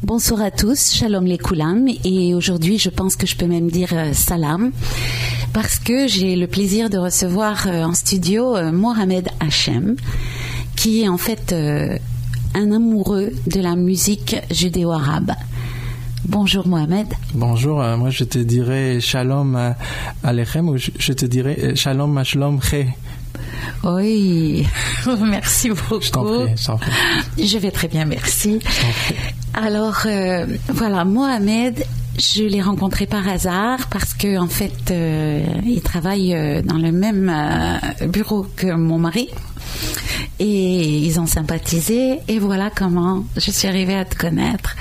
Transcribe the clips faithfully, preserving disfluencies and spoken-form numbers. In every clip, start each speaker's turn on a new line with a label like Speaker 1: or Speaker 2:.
Speaker 1: Bonsoir à tous, shalom les koulam, et aujourd'hui je pense que je peux même dire euh, salam, parce que j'ai le plaisir de recevoir euh, en studio euh, Mohamed Hachem, qui est en fait euh, un amoureux de la musique judéo-arabe. Bonjour Mohamed.
Speaker 2: Bonjour, euh, moi je te dirais shalom euh, alechem, ou je, je te dirais euh, shalom mashlom ché.
Speaker 1: Oui, merci beaucoup.
Speaker 2: Je t'en prie, je t'en prie.
Speaker 1: Je vais très bien, merci. Alors, euh, voilà, Mohamed, je l'ai rencontré par hasard parce que en fait, euh, il travaille euh, dans le même euh, bureau que mon mari et ils ont sympathisé et voilà comment je suis arrivée à te connaître.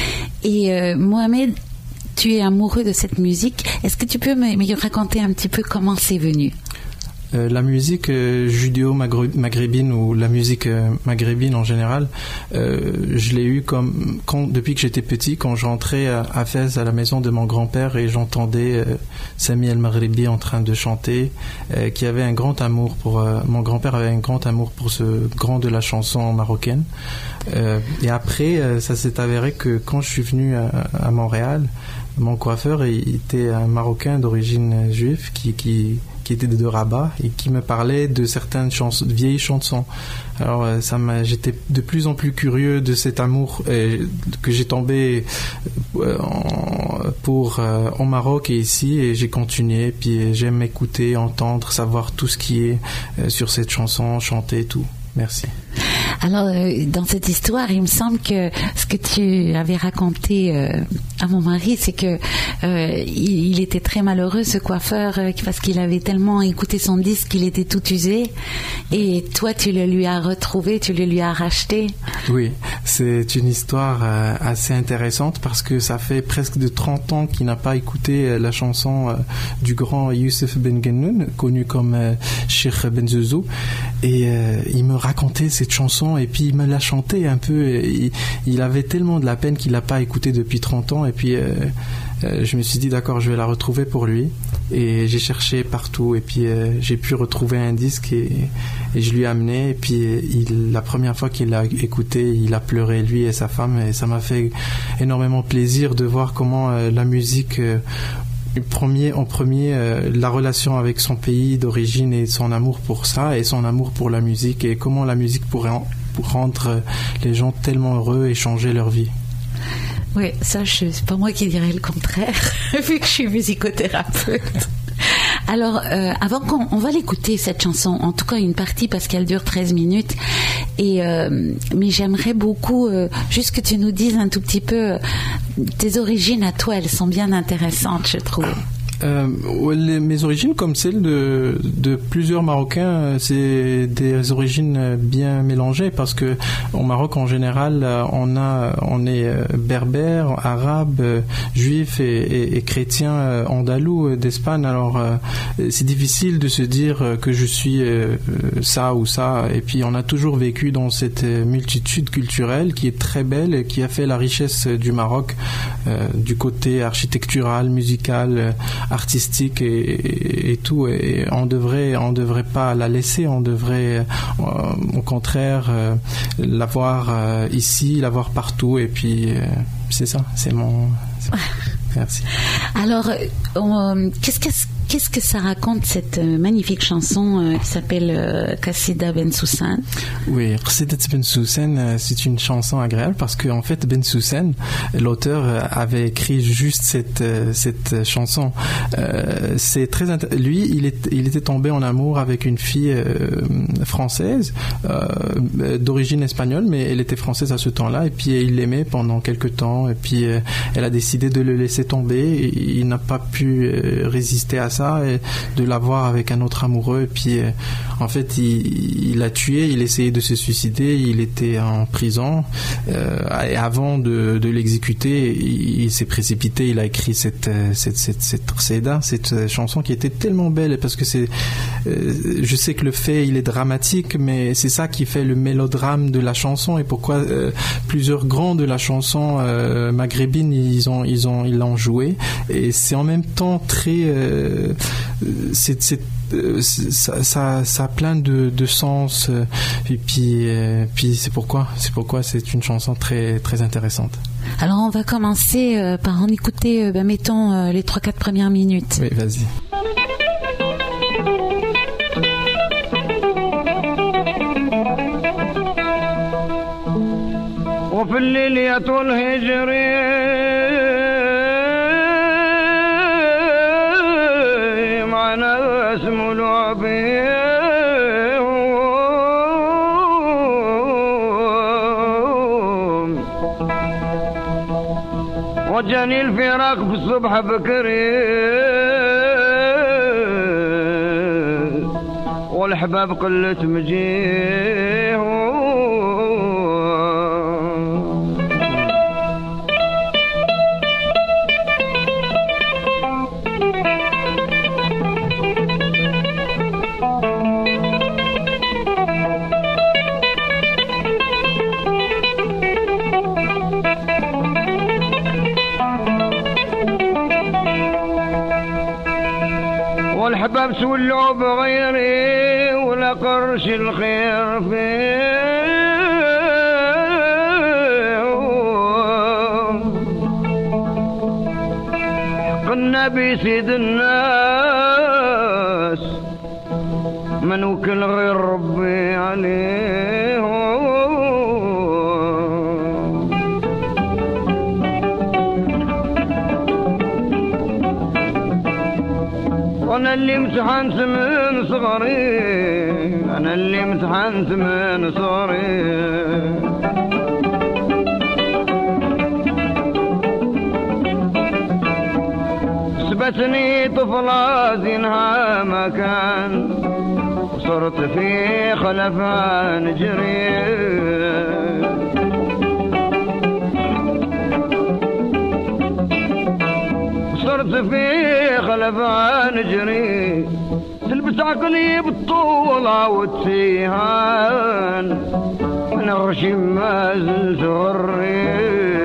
Speaker 1: Et euh, Mohamed, tu es amoureux de cette musique. Est-ce que tu peux me, me raconter un petit peu comment c'est venu ?
Speaker 2: Euh, la musique euh, judéo-maghrébine ou la musique euh, maghrébine en général, euh, je l'ai eu comme quand, depuis que j'étais petit, quand je rentrais à, à Fès à la maison de mon grand-père et j'entendais euh, Sami El Maghribi en train de chanter, euh, qui avait un grand amour pour euh, mon grand-père avait un grand amour pour ce grand de la chanson marocaine. Euh, et après, euh, ça s'est avéré que quand je suis venu à, à Montréal, mon coiffeur il était un Marocain d'origine juive qui qui qui était de Rabat et qui me parlait de certaines chansons, de vieilles chansons. Alors ça m'a, j'étais de plus en plus curieux de cet amour euh, que j'ai tombé euh, en, pour euh, au Maroc et ici, et j'ai continué. Puis j'aime écouter, entendre, savoir tout ce qui est euh, sur cette chanson, chanter tout. Merci.
Speaker 1: Alors, euh, dans cette histoire, il me semble que ce que tu avais raconté euh, à mon mari, c'est que euh, il, il était très malheureux, ce coiffeur, euh, parce qu'il avait tellement écouté son disque qu'il était tout usé. Et toi, tu le lui as retrouvé, tu le lui as racheté.
Speaker 2: Oui, c'est une histoire euh, assez intéressante parce que ça fait presque de trente ans qu'il n'a pas écouté euh, la chanson euh, du grand Youssef Ben Gennoun, connu comme euh, Cheikh Ben Zouzou. Et euh, il me racontait cette chanson et puis il me l'a chanté un peu. Il, il avait tellement de la peine qu'il l'a pas écouté depuis trente ans et puis euh, euh, je me suis dit d'accord, je vais la retrouver pour lui, et j'ai cherché partout et puis euh, j'ai pu retrouver un disque et, et je lui ai amené, et puis il, la première fois qu'il l'a écouté, il a pleuré, lui et sa femme, et ça m'a fait énormément plaisir de voir comment euh, la musique euh, Premier, en premier, euh, la relation avec son pays d'origine et son amour pour ça et son amour pour la musique, et comment la musique pourrait en, pour rendre les gens tellement heureux et changer leur vie.
Speaker 1: Oui, ça, je, c'est pas moi qui dirais le contraire, vu que je suis musicothérapeute. Alors, euh, avant qu'on on va l'écouter, cette chanson, en tout cas une partie parce qu'elle dure treize minutes, et, euh, mais j'aimerais beaucoup euh, juste que tu nous dises un tout petit peu euh, tes origines à toi, elles sont bien intéressantes, je trouve.
Speaker 2: Euh, les, mes origines, comme celles de, de plusieurs Marocains, c'est des origines bien mélangées parce que au Maroc en général, on a, on est berbère, arabe, juif et, et, et chrétien andalou d'Espagne. Alors c'est difficile de se dire que je suis ça ou ça. Et puis on a toujours vécu dans cette multitude culturelle qui est très belle et qui a fait la richesse du Maroc, euh, du côté architectural, musical, artistique et, et, et tout, et on devrait on devrait pas la laisser, on devrait euh, au contraire euh, l'avoir euh, ici, l'avoir partout, et puis euh, c'est ça, c'est mon c'est... Merci.
Speaker 1: Alors, euh, qu'est-ce que qu'est-ce que ça raconte, cette magnifique chanson euh, qui s'appelle euh, Qassida Ben Soussen?
Speaker 2: Oui, Qassida Ben Soussen, euh, c'est une chanson agréable parce que en fait Ben Soussen, l'auteur, euh, avait écrit juste cette euh, cette chanson. Euh, c'est très int- lui, il est il était tombé en amour avec une fille euh, française euh, d'origine espagnole, mais elle était française à ce temps-là, et puis il l'aimait pendant quelques temps, et puis euh, elle a décidé de le laisser tomber, et il n'a pas pu euh, résister à ça et de l'avoir avec un autre amoureux, et puis euh, en fait il, il l'a tué, il essayait de se suicider, il était en prison euh, et avant de, de l'exécuter, il, il s'est précipité, il a écrit cette cette cette cette Qassida, cette chanson qui était tellement belle, parce que c'est euh, je sais que le fait il est dramatique, mais c'est ça qui fait le mélodrame de la chanson, et pourquoi euh, plusieurs grands de la chanson euh, maghrébine ils ont ils ont ils l'ont joué, et c'est en même temps très euh, c'est, c'est Ça, ça, ça a plein de, de sens, et puis, et puis c'est pourquoi, c'est pourquoi c'est une chanson très, très intéressante.
Speaker 1: Alors on va commencer euh, par en écouter, euh, ben, mettons, euh, les trois quatre premières minutes.
Speaker 2: Oui, vas-y.
Speaker 3: وفي الليل يطول هجري مع ناس ملعبي وجاني الفراق في الصبح بكري والحباب قلت مجيه والحباب سولوا بغيري ولا قرش الخير فيه قلنا بسيد الناس من وكل غير ربي عليه أنا اللي امتحنت من صغري أنا اللي امتحنت من صغري سبتني طفلة زينها مكان وصرت في خلفها نجري صرت في خلفها نجري تلبس عقلي بالطولة والتيهان أنا غشيم ما زلت غري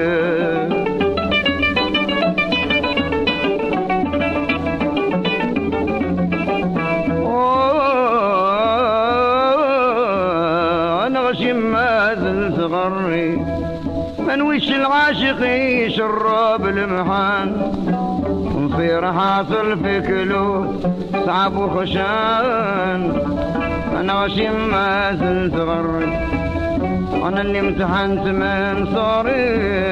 Speaker 3: أنا غشيم ما زلت غري من وش العاشق يشرب المحان ونصير حاصل في كلود صعب وخشان أنا غشيم ما زلت غري أنا اللي امتحنت من صغري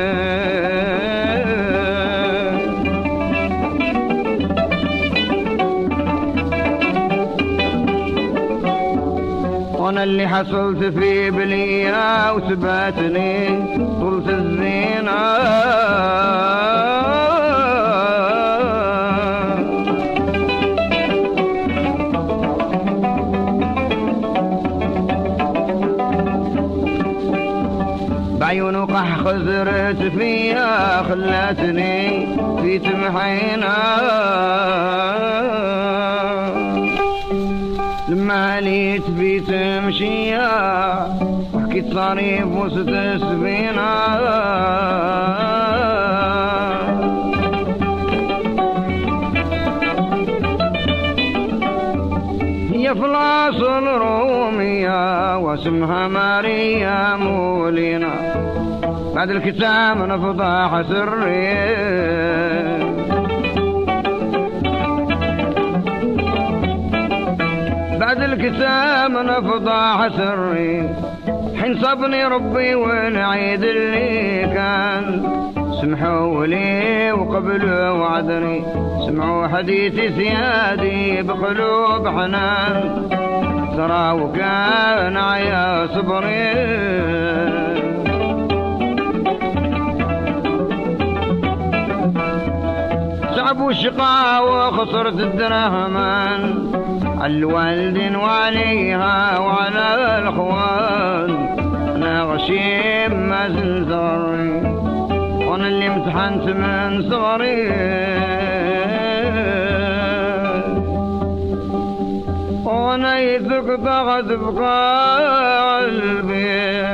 Speaker 3: وانا اللي حصلت في بلية وثباتني طولت الزينة بعيون وقح خزرت فيها خلاتني في تمحينا لما ليت في تمشيها وحكيت صريف وسط السفينة هي في الأصل رومية واسمها ماريا مولينا بعد الكتاب نفضح سري بعد الكتاب نفضح سري حين صبني ربي والعيد اللي كان سمحوا لي وقبلوا وعدني سمعوا حديثي سيادي بقلوب حنان ترى وكان عيا صبري صعب والشقاء وخسرت الدرهمان الوالدين وعليها وعلى الأخوان أنا غشيم ما زلت غري وأنا اللي امتحنت من صغري وأنا يثق ضغط بقلبي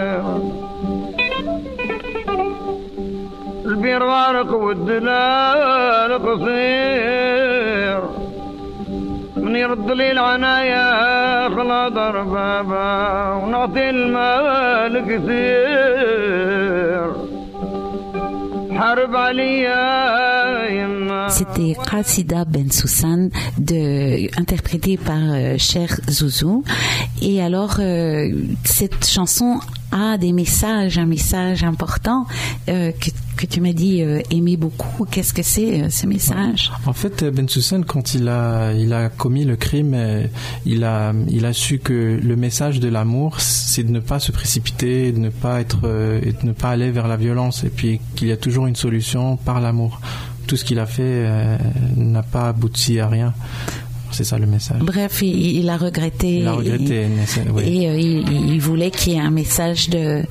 Speaker 3: البير غارق والدلال قصير من يرد لي العنايا خلاص بابا ونعطي المال كثير
Speaker 1: C'était Qasida Ben Soussan, de, interprétée par euh, Cher Zouzou. Et alors, euh, cette chanson a des messages, un message important euh, que, que tu m'as dit euh, aimer beaucoup. Qu'est-ce que c'est euh, ce message?
Speaker 2: En fait, Ben Soussan, quand il a, il a commis le crime, il a, il a su que le message de l'amour, c'est de ne pas se précipiter, de ne pas être, et de ne pas aller vers la violence, et puis qu'il y a toujours une solution par l'amour. Tout ce qu'il a fait euh, n'a pas abouti à rien. C'est ça le message.
Speaker 1: Bref, il, il a regretté.
Speaker 2: Il a regretté.
Speaker 1: Et,
Speaker 2: oui.
Speaker 1: et euh, il, il voulait qu'il y ait un message de.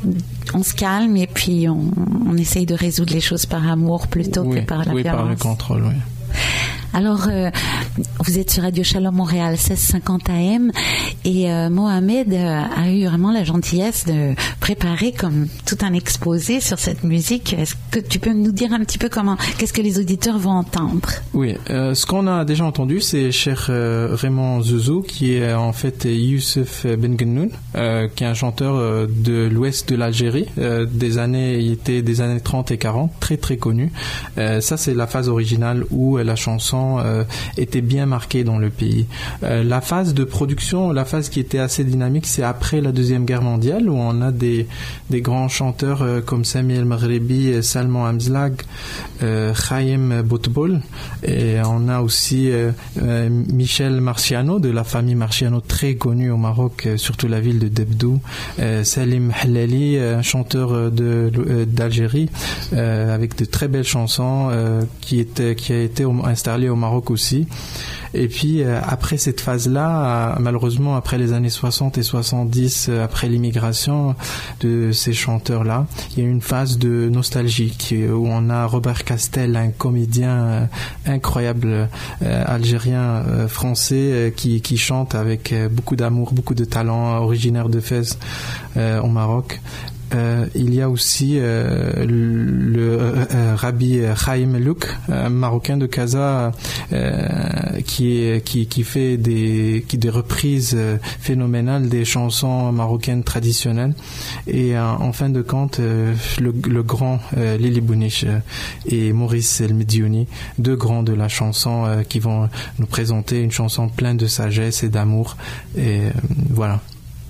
Speaker 1: On se calme et puis on, on essaye de résoudre les choses par amour plutôt
Speaker 2: oui,
Speaker 1: que par la
Speaker 2: oui,
Speaker 1: violence.
Speaker 2: Oui, par le contrôle, oui.
Speaker 1: Alors, euh, vous êtes sur Radio Shalom Montréal seize cinquante A M et euh, Mohamed euh, a eu vraiment la gentillesse de préparer comme tout un exposé sur cette musique. Est-ce que tu peux nous dire un petit peu comment, qu'est-ce que les auditeurs vont entendre?
Speaker 2: Oui, euh, ce qu'on a déjà entendu, c'est Cher euh, Raymond Zouzou, qui est en fait Youssef Ben Gennoun, euh, qui est un chanteur euh, de l'ouest de l'Algérie, euh, des années, il était des années trente et quarante, très très connu. Euh, ça, c'est la phase originale où la chanson Euh, était bien marquée dans le pays. Euh, la phase de production, la phase qui était assez dynamique, c'est après la Deuxième Guerre mondiale, où on a des, des grands chanteurs euh, comme Sami El Maghribi, Salman Hamzlag, euh, Chaim Boutboul, et on a aussi euh, euh, Michel Marciano, de la famille Marciano, très connue au Maroc, euh, surtout la ville de Debdou, euh, Salim Hallali, un chanteur de, euh, d'Algérie, euh, avec de très belles chansons, euh, qui, était, qui a été installé au Maroc aussi. Et puis euh, après cette phase-là, euh, malheureusement après les années soixante et soixante-dix, euh, après l'immigration de ces chanteurs-là, il y a une phase de nostalgie qui, où on a Robert Castel, un comédien euh, incroyable euh, algérien euh, français euh, qui, qui chante avec euh, beaucoup d'amour, beaucoup de talent, originaire de Fès euh, au Maroc. Euh, il y a aussi euh, le, le euh, Rabbi Chaim Louk, un marocain de Casa, euh, qui, qui, qui fait des, qui, des reprises euh, phénoménales des chansons marocaines traditionnelles. Et euh, en fin de compte, euh, le, le grand euh, Lili Bouniche euh, et Maurice El Mediouni, deux grands de la chanson, euh, qui vont nous présenter une chanson pleine de sagesse et d'amour. Et euh, voilà.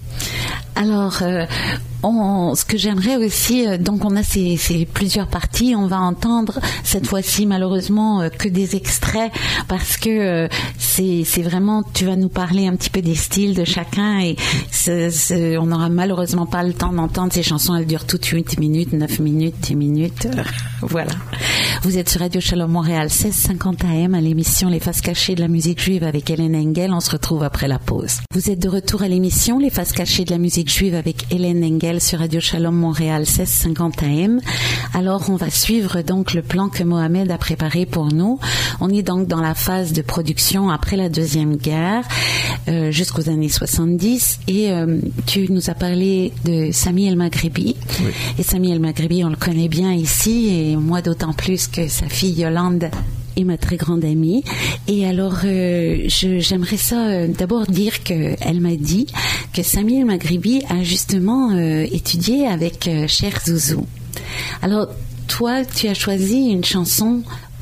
Speaker 1: Alors, euh, on, ce que j'aimerais aussi, euh, donc on a ces, ces plusieurs parties, on va entendre cette fois-ci malheureusement euh, que des extraits parce que euh, c'est, c'est vraiment, tu vas nous parler un petit peu des styles de chacun et c'est, c'est, on n'aura malheureusement pas le temps d'entendre ces chansons, elles durent toutes huit minutes, neuf minutes, dix minutes, euh, voilà. Vous êtes sur Radio Shalom Montréal seize cinquante A M à l'émission Les Faces Cachées de la musique juive avec Hélène Engel, on se retrouve après la pause. Vous êtes de retour à l'émission Les Faces Cachées de la musique juive avec Hélène Engel sur Radio Shalom Montréal seize cinquante A M. Alors on va suivre donc le plan que Mohamed a préparé pour nous. On est donc dans la phase de production après la Deuxième Guerre euh, jusqu'aux années soixante-dix et euh, tu nous as parlé de Sami El Maghribi. Oui. Et Sami El Maghribi on le connaît bien ici et moi d'autant plus que sa fille Yolande est ma très grande amie. Et alors, euh, je, j'aimerais ça euh, d'abord dire qu'elle m'a dit que Sami El Maghribi a justement euh, étudié avec euh, Cher Zouzou. Alors, toi, tu as choisi une chanson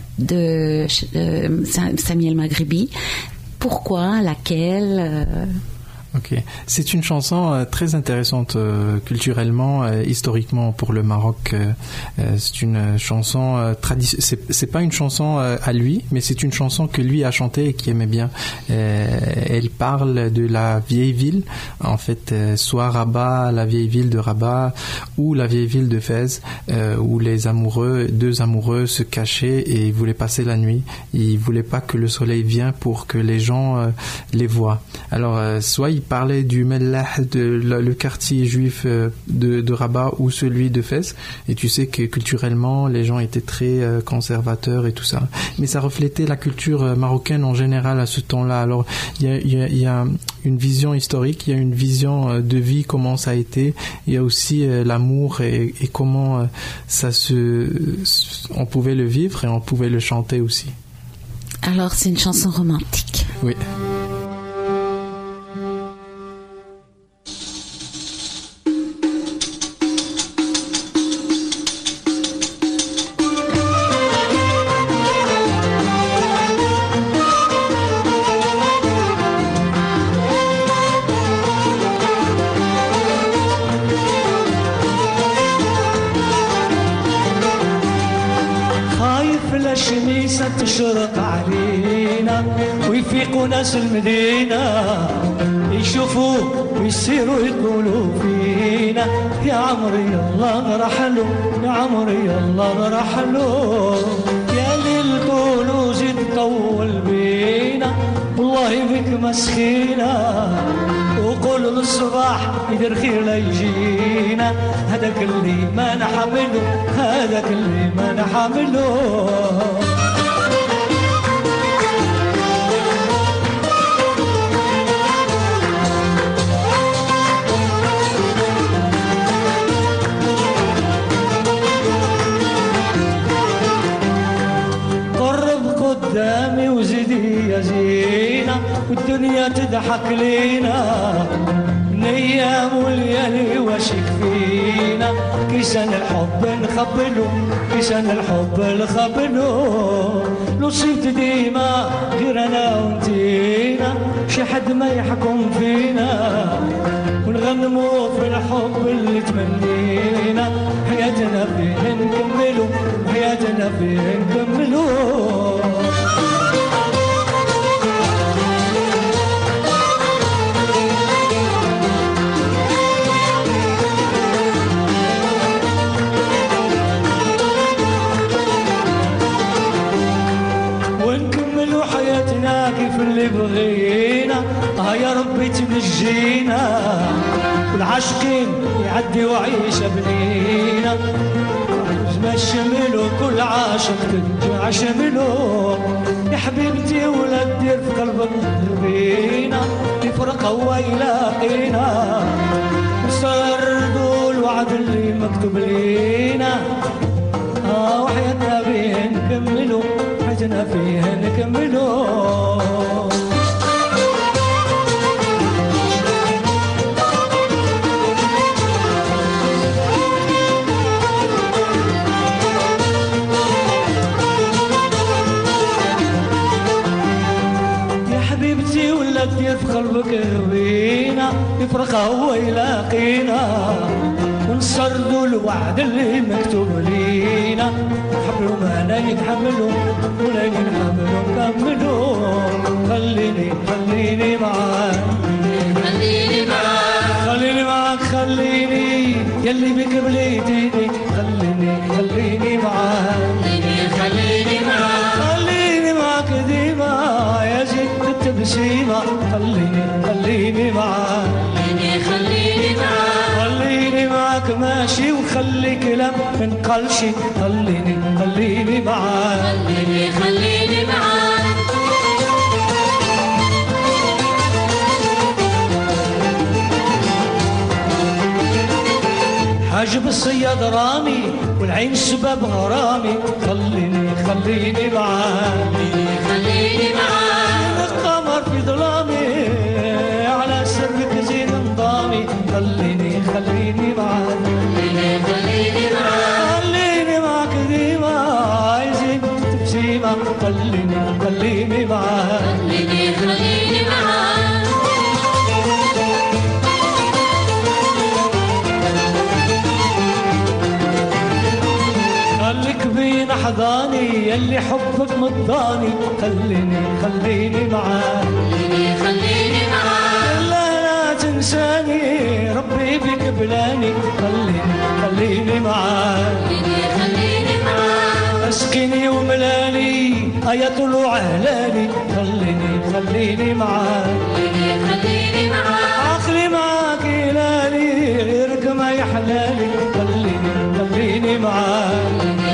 Speaker 1: de euh, Sami El Maghribi. Pourquoi? Laquelle? euh...
Speaker 2: Ok, c'est une chanson euh, très intéressante euh, culturellement, euh, historiquement pour le Maroc. Euh, c'est une chanson euh, traditionnelle. C'est, c'est pas une chanson euh, à lui, mais c'est une chanson que lui a chantée et qui aimait bien. Euh, elle parle de la vieille ville, en fait, euh, soit Rabat, la vieille ville de Rabat, ou la vieille ville de Fès, euh, où les amoureux, deux amoureux, se cachaient et ils voulaient passer la nuit. Ils voulaient pas que le soleil vienne pour que les gens euh, les voient. Alors, euh, soit ils parlait du Mellah, de le, le quartier juif de, de Rabat ou celui de Fès, et tu sais que culturellement les gens étaient très euh, conservateurs et tout ça, mais ça reflétait la culture marocaine en général à ce temps-là. Alors il y a, y, a, y a une vision historique, il y a une vision de vie, comment ça a été, il y a aussi euh, l'amour et, et comment euh, ça se, on pouvait le vivre et on pouvait le chanter aussi.
Speaker 1: Alors c'est une chanson romantique.
Speaker 2: Oui.
Speaker 4: الشميسة تشرق علينا ويفيقوا ناس المدينة يشوفوا ويصيروا يقولوا فينا يا عمري يلا نرحلوا يا عمري يلا نرحلوا يا للقولوا زيد طول بينا والله بك مسكينة وقولوا للصباح يدير خير لا يجينا هذاك اللي ما نحمله هذاك اللي ما نحمله قدامي وزيدي يا زينة والدنيا تضحك لينا من ايام والليالي واش يكفينا كيسان الحب نخبلو كيسان الحب نخبلو لو صيبت ديما غير انا وانتينا شي حد ما يحكم فينا ونغنمو في الحب اللي تمنينا حياتنا فيه نكملو حياتنا فيه نكملو كيف اللي بغينا ها يا ربي تنجينا والعاشقين يعدي وعيش بنينا ما شملو كل عاشق تنجع شملو يا حبيبتي ولا تدير في قلبك دربينا يفرق هو يلاقينا وصردوا الوعد اللي مكتوب لينا اه وحياتنا فيه نكملو حياتنا فيه نكملو كتير في قلبك هوينا يفرق هو يلاقينا ونسردوا الوعد اللي مكتوب لينا نحملوا ما لا يتحملوا ولا ينحملوا نكملوا خليني خليني معاك خليني معاك خليني معاك خليني يلي بك بليتيني خليني خليني معاك خليني خليني معاك خليني معاك ديما يا زيد التبسيمة خليني خليني معاك خليني خليني معاك خليني معاك ماشي وخلي كلام من قلشي خليني خليني معاك خليني خليني معاك حاجب الصياد رامي والعين سباب غرامي خليني خليني معاك خليني خليني معاك القمر في ظلامي على سرك زين نظامي خليني خليني معاك خليني خليني معاك خليني معاك ديما عايزين تبسيمة خليني خليني معاك خليني خليني معاك خليك بين احضاني يلي حبك مضاني خليني خليني معاك خليني خليني معاك لا لا تنساني ربي بك بلاني خليني خليني معاك خليني خليني معاك اسكني وملاني ايا طلوع هلالي خليني خليني معاك خليني خليني معاك اخلي معاك هلالي غيرك ما يحلالي خليني خليني معاك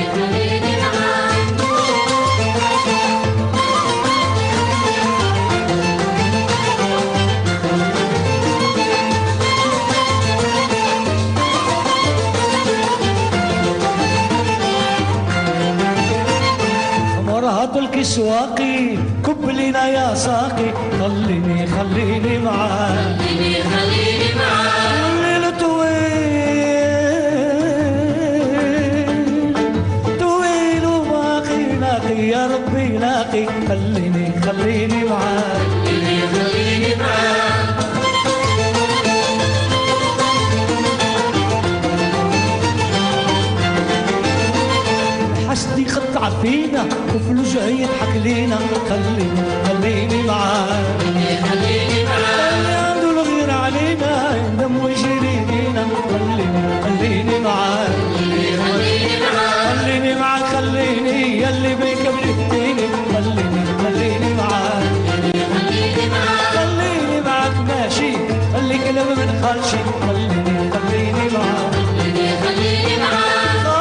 Speaker 4: مرهط الكسواقي كب لنا يا ساقي خليني خليني معاك خليني خليني معاك الليل طويل طويل وباقي لاقي يا ربي لاقي خليني خليني معاك خليني خليني معاك حسدي خط معفينا وفي الوجه يضحك لينا خليني خليني معاك خليني معاك اللي عنده الغير علينا يندم ويجري لينا خليني خليني معاك خليني معاك خليني معاك خليني يلي بيك بلفتيني خليني خليني معاك خليني معاك خليني معاك ماشي خلي كلام من خالشي خليني خليني معاك خليني خليني معاك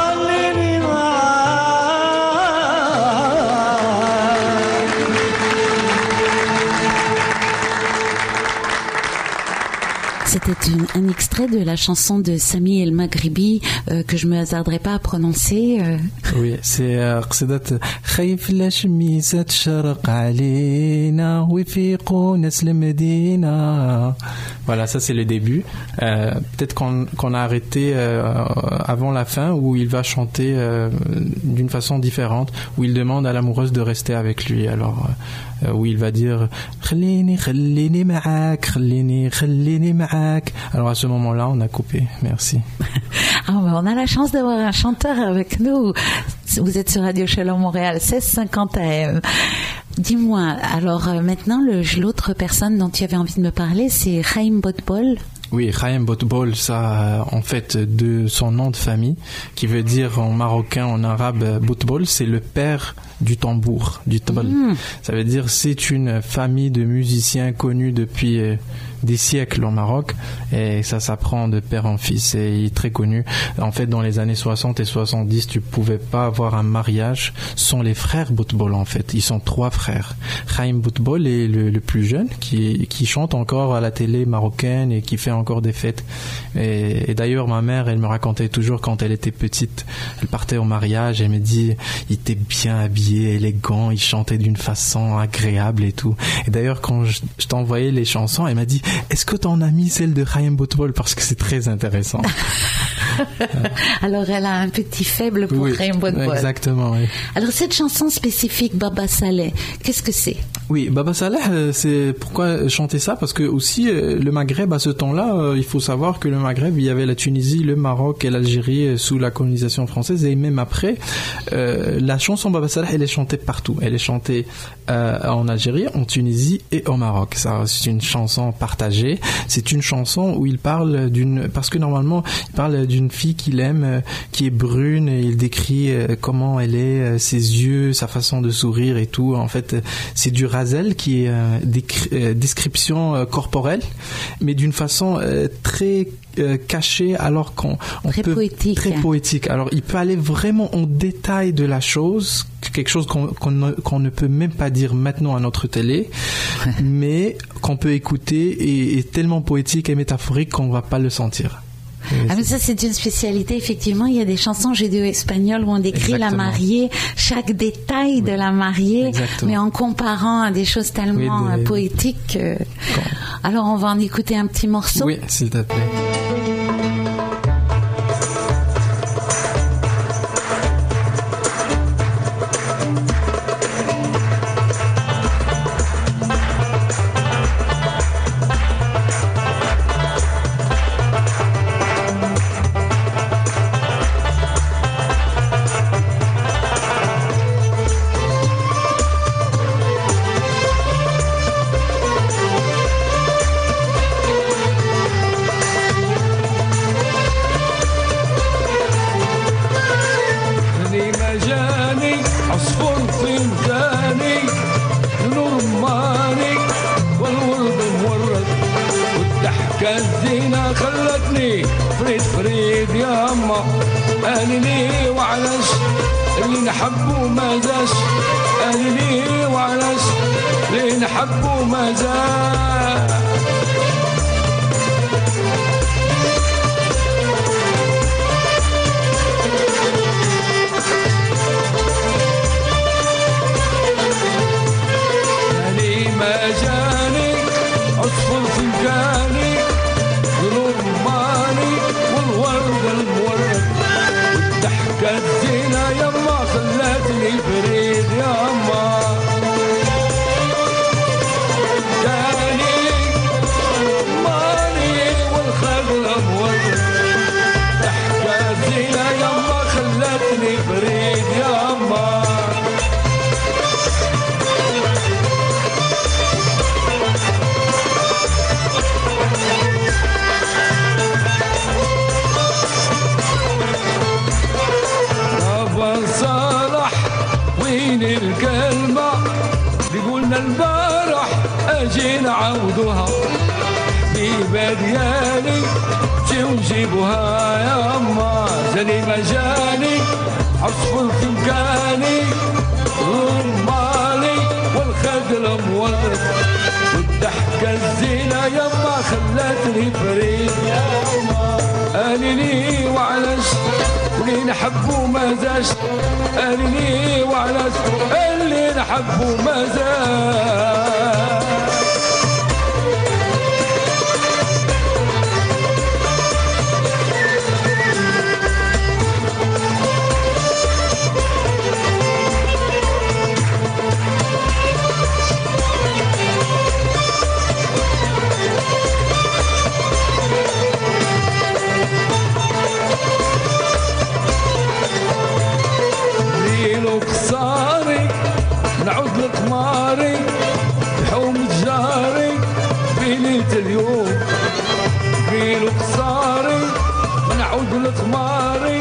Speaker 1: C'était une, un extrait de la chanson de Sami El Maghribi euh, que je me hasarderai pas à prononcer. Euh.
Speaker 2: Oui, c'est قصيدة خايف الشميس تشرق علينا ويفيقوا ناس المدينة. Voilà, ça c'est le début. Euh, peut-être qu'on, qu'on a arrêté euh, avant la fin où il va chanter euh, d'une façon différente, où il demande à l'amoureuse de rester avec lui. Alors euh, où il va dire خليني خليني معاك خليني خليني معاك. Alors à ce moment-là, on a coupé. Merci.
Speaker 1: Ah, ben on a la chance d'avoir un chanteur avec nous. Vous êtes sur Radio Shalom Montréal, seize cinquante A M. Dis-moi, alors euh, maintenant, le, l'autre personne dont tu avais envie de me parler, c'est Chaim Botbol.
Speaker 2: Oui, Chaim Botbol, ça, en fait, de son nom de famille, qui veut dire en marocain, en arabe, Botbol, c'est le père du tambour, du tabal. Mmh. Ça veut dire c'est une famille de musiciens connus depuis euh, des siècles au Maroc, et ça s'apprend de père en fils, et il est très connu. En fait, dans les années soixante et soixante-dix, tu pouvais pas avoir un mariage sans les frères Botbol, en fait. Ils sont trois frères. Chaim Botbol est le, le plus jeune, qui, qui chante encore à la télé marocaine et qui fait encore des fêtes. Et, et d'ailleurs, ma mère, elle me racontait toujours quand elle était petite, elle partait au mariage, elle me dit, il était bien habillé, élégant, il chantait d'une façon agréable et tout. Et d'ailleurs, quand je, je t'envoyais les chansons, elle m'a dit, est-ce que t'en as mis celle de Chaim Botbol parce que c'est très intéressant.
Speaker 1: Alors, elle a un petit faible pour
Speaker 2: oui,
Speaker 1: Chaim Botbol.
Speaker 2: Exactement, oui.
Speaker 1: Alors, cette chanson spécifique, Baba Saleh, qu'est-ce que c'est?
Speaker 2: Oui, Baba Saleh, c'est pourquoi chanter ça? Parce que aussi, le Maghreb, à ce temps-là, il faut savoir que le Maghreb, il y avait la Tunisie, le Maroc et l'Algérie sous la colonisation française, et même après, euh, la chanson Baba Saleh, elle est chantée partout. Elle est chantée euh, en Algérie, en Tunisie et au Maroc. Ça, c'est une chanson partagée. C'est une chanson où il parle d'une, parce que normalement, il parle d'une fille qu'il aime, euh, qui est brune, et il décrit euh, comment elle est, euh, ses yeux, sa façon de sourire et tout. En fait, c'est du Razel qui est euh, décri- euh, description euh, corporelle, mais d'une façon euh, très euh, cachée, alors qu'on on
Speaker 1: très
Speaker 2: peut
Speaker 1: poétique.
Speaker 2: très poétique. Alors, il peut aller vraiment en détail de la chose, quelque chose qu'on, qu'on, ne, qu'on ne peut même pas dire maintenant à notre télé, mais qu'on peut écouter et, et tellement poétique et métaphorique qu'on ne va pas le sentir.
Speaker 1: Ah, mais ça, c'est une spécialité. Effectivement, il y a des chansons judéo-espagnoles où on décrit Exactement. La mariée, chaque détail oui. de la mariée, Exactement. Mais en comparant à des choses tellement oui, des... poétiques. Euh... Alors, on va en écouter un petit morceau.
Speaker 2: Oui, s'il te plaît.
Speaker 5: خلتني فريد يا الله
Speaker 4: من البارح اجي نعوضها حبيبه ديالي جي ونجيبوها يا اما جاني ما جاني عصفور في مكاني رمالي والخدر مورد والضحكه الزينه يما خلتني فريد يما قالي لي وعلاش اللي نحبو ما زاش قالي لي وعلاش اللي نحبو ما زاش قصاري نعود لقماري بحوم جاري في ليلة اليوم بيلو قصاري نعود لقماري.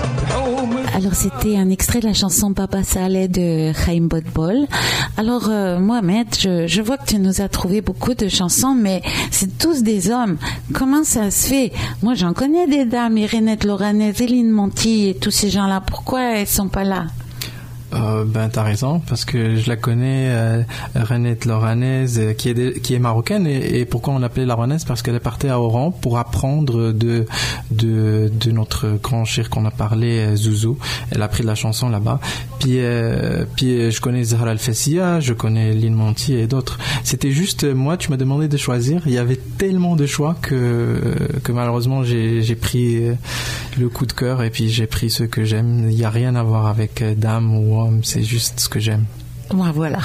Speaker 1: Alors c'était un extrait de la chanson Papa Saleh de Chaim Botbol. Alors euh, Mohamed, je, je vois que tu nous as trouvé beaucoup de chansons, mais c'est tous des hommes. Comment ça se fait? Moi j'en connais des dames, Irénette Loranès, Eline Monti et tous ces gens-là. Pourquoi elles sont pas là?
Speaker 2: Euh, ben t'as raison, parce que je la connais, euh, Renette Loranès, euh, qui est de, qui est marocaine, et, et pourquoi on l'appelait la Loranès? Parce qu'elle est partie à Oran pour apprendre de de de notre grand chir qu'on a parlé, euh, Zouzou. Elle a appris de la chanson là-bas. Puis euh, puis je connais Zahra Al-Fassia, je connais Lynn Monty et d'autres. C'était juste moi, tu m'as demandé de choisir. Il y avait tellement de choix que que malheureusement j'ai j'ai pris le coup de cœur et puis j'ai pris ceux que j'aime. Il y a rien à voir avec euh, dame ou homme, c'est juste ce que j'aime.
Speaker 1: Ouais, voilà.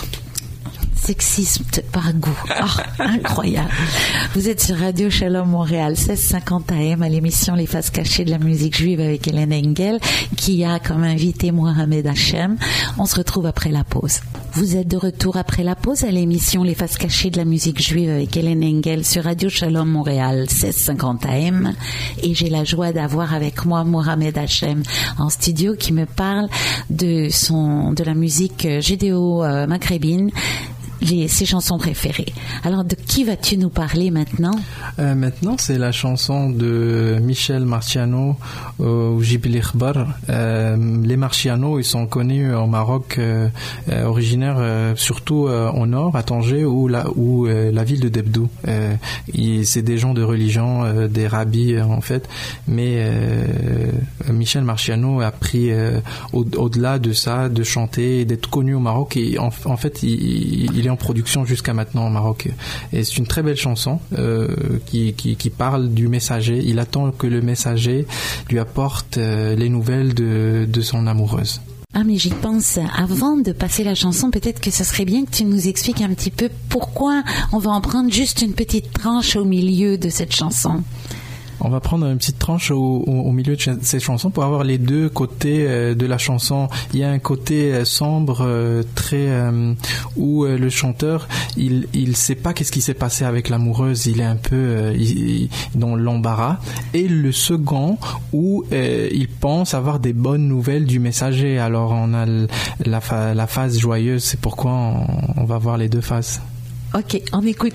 Speaker 1: Sexisme par goût. Oh, incroyable. Vous êtes sur Radio Shalom Montréal, seize cinquante A M, à l'émission Les Faces Cachées de la musique juive avec Hélène Engel, qui a comme invité Mohamed Hachem. On se retrouve après la pause. Vous êtes de retour après la pause à l'émission Les Faces Cachées de la musique juive avec Hélène Engel sur Radio Shalom Montréal, seize cinquante A M. Et j'ai la joie d'avoir avec moi Mohamed Hachem en studio qui me parle de son, de la musique judéo-maghrébine, Les, ses chansons préférées. Alors, de qui vas-tu nous parler maintenant?
Speaker 2: euh, Maintenant, c'est la chanson de Michel Marciano ou Jibli Ikhbar. Euh, les Marciano, ils sont connus au Maroc, euh, euh, originaires euh, surtout euh, au nord, à Tanger, ou la, ou, euh, la ville de Debdou. Euh, ils, c'est des gens de religion, euh, des rabbis euh, en fait. Mais euh, Michel Marciano a pris euh, au, au-delà de ça, de chanter, d'être connu au Maroc. Et en, en fait, il, il est en production jusqu'à maintenant au Maroc, et c'est une très belle chanson euh, qui, qui, qui parle du messager. Il attend que le messager lui apporte euh, les nouvelles de, de son amoureuse.
Speaker 1: Ah, mais j'y pense. Avant de passer la chanson, peut-être que ce serait bien que tu nous expliques un petit peu pourquoi on va en prendre juste une petite tranche au milieu de cette chanson.
Speaker 2: On va prendre une petite tranche au, au, au milieu de ch- cette chanson pour avoir les deux côtés euh, de la chanson. Il y a un côté euh, sombre, euh, très euh, où euh, le chanteur, il il sait pas qu'est-ce qui s'est passé avec l'amoureuse. Il est un peu euh, il, il, dans l'embarras. Et le second où euh, il pense avoir des bonnes nouvelles du messager. Alors on a l- la fa- la phase joyeuse. C'est pourquoi on, on va voir les deux phases.
Speaker 1: Ok, on écoute.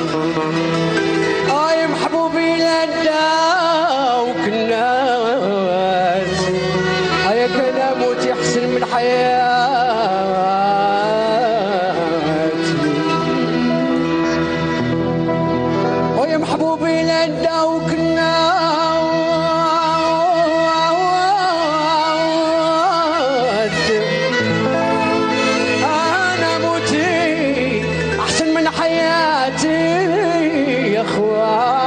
Speaker 5: محبوبي لداوك الناس هيا كلامك يحسن من حياتي ويا محبوبي لداوك الناس انا موتي احسن من حياتي يا اخوان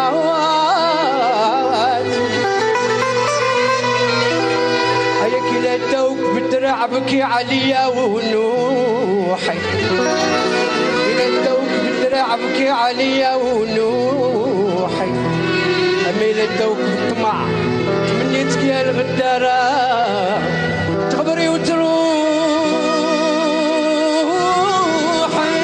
Speaker 5: بكي عليا ونوحي إلى الدوق بالدراع بكي عليا ونوحي أميل الدوق بالطمع تمنيتك يا الغدارة تخبري وتروحي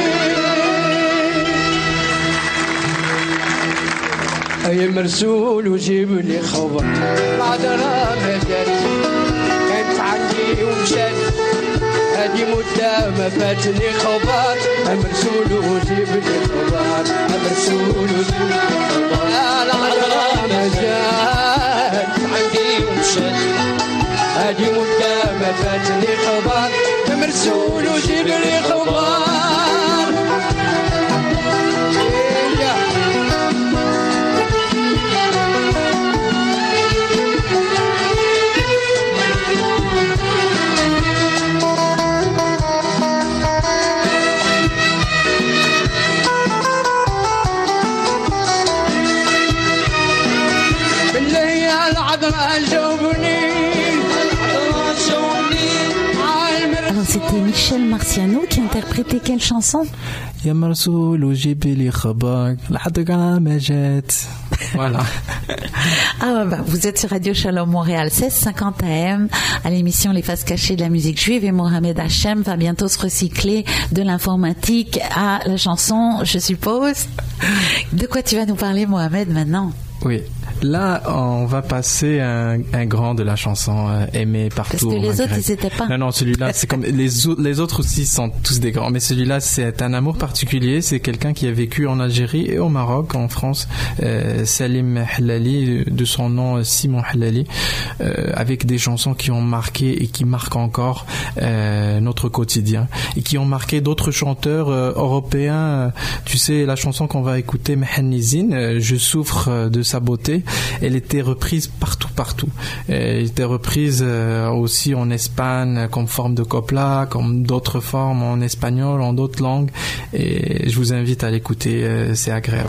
Speaker 5: أي مرسول وجيب لي خبر بعد راه ما جات ومشات هاد هادي مدة ما فاتني خبر مرسول وجيب لي خبر مرسول وجيب لي خبر العذراء ما جات عندي ومشات هادي مدة ما فاتني خبر مرسول وجيب لي خبر
Speaker 1: Alors c'était Michel Marciano qui interprétait quelle chanson?
Speaker 2: يا مرسول وجيب لي خبر الحضرة ما جات. Voilà.
Speaker 1: Ah bah, vous êtes sur Radio Shalom Montréal seize cinquante A M à l'émission Les Faces Cachées de la musique juive et Mohamed Hachem va bientôt se recycler de l'informatique à la chanson, je suppose. De quoi tu vas nous parler, Mohamed, maintenant?
Speaker 2: Oui. Là, on va passer un, un grand de la chanson euh, aimé partout.
Speaker 1: Parce que les autres, ils n'étaient pas.
Speaker 2: Non, non, celui-là, c'est comme les, les autres aussi sont tous des grands, mais celui-là, c'est un amour particulier. C'est quelqu'un qui a vécu en Algérie et au Maroc, en France, euh, Salim Hallali, de son nom Simon Hallali, euh, avec des chansons qui ont marqué et qui marquent encore euh, notre quotidien et qui ont marqué d'autres chanteurs euh, européens. Tu sais, la chanson qu'on va écouter, Mehannizine, euh, Je souffre de sa beauté. Elle était reprise partout, partout. Elle était reprise euh, aussi en Espagne comme forme de copla, comme d'autres formes en espagnol, en d'autres langues. Et je vous invite à l'écouter, euh, c'est agréable.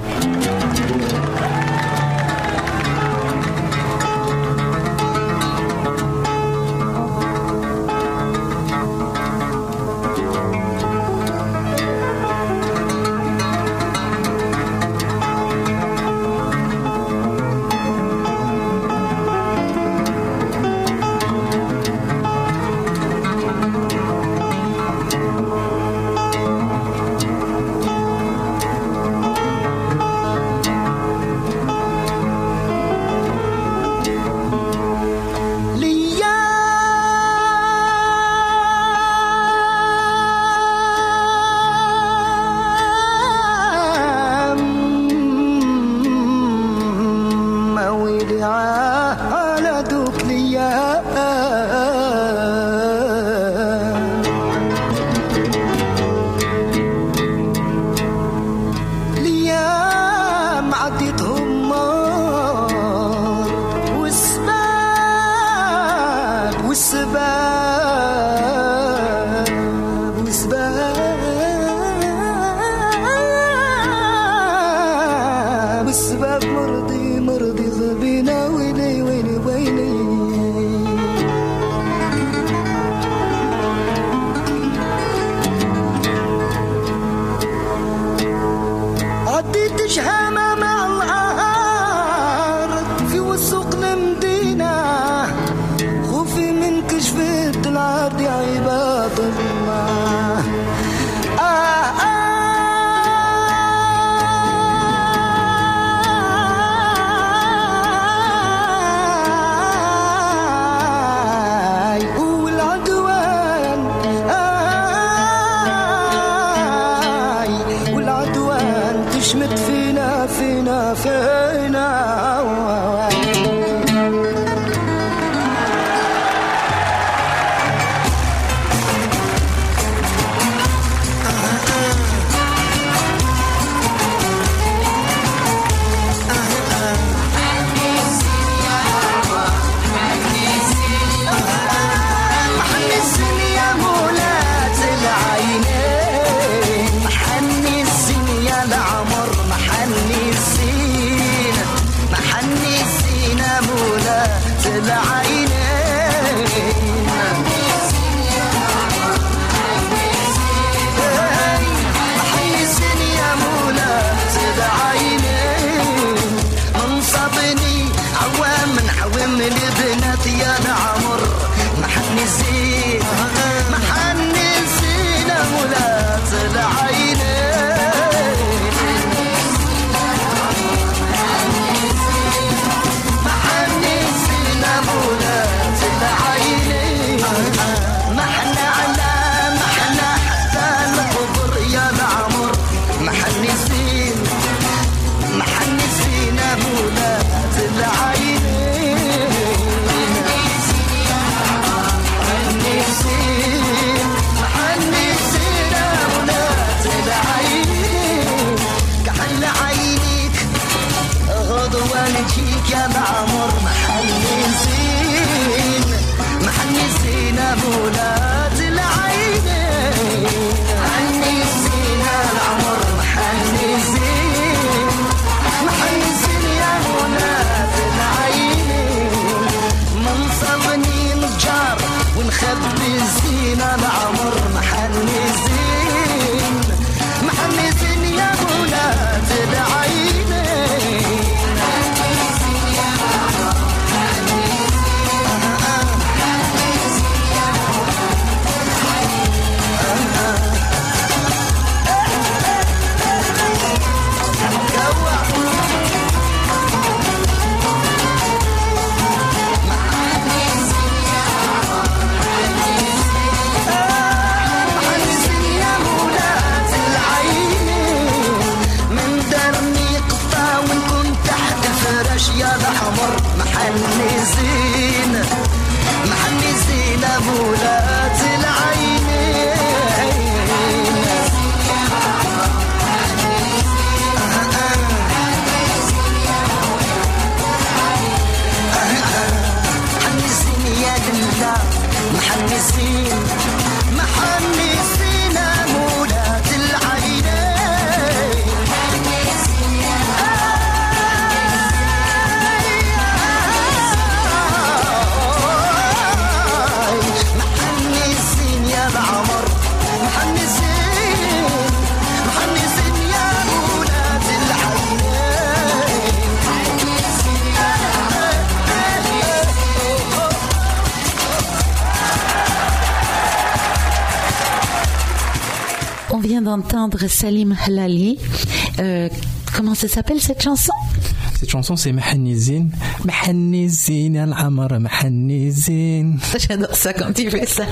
Speaker 1: On vient d'entendre Salim Halali. Euh, comment ça s'appelle cette chanson?
Speaker 2: Cette chanson, c'est Mahannizine. Mahannizine, al-amar, Mahannizine.
Speaker 1: J'adore ça quand tu fais ça.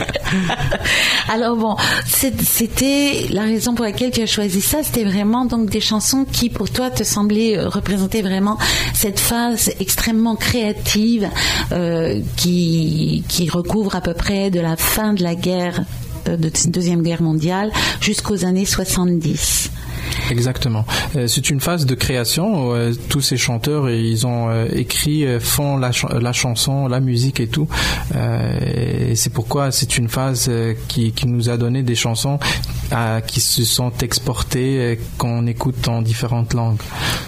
Speaker 1: Alors bon, c'était la raison pour laquelle tu as choisi ça. C'était vraiment donc des chansons qui, pour toi, te semblaient représenter vraiment cette phase extrêmement créative euh, qui, qui recouvre à peu près de la fin de la guerre, euh, de la Deuxième Guerre mondiale jusqu'aux années soixante-dix.
Speaker 2: Exactement. Euh, c'est une phase de création. Euh, tous ces chanteurs, ils ont euh, écrit, euh, font la, ch- la chanson, la musique et tout. Euh, et c'est pourquoi c'est une phase euh, qui, qui nous a donné des chansons euh, qui se sont exportées, euh, qu'on écoute en différentes langues.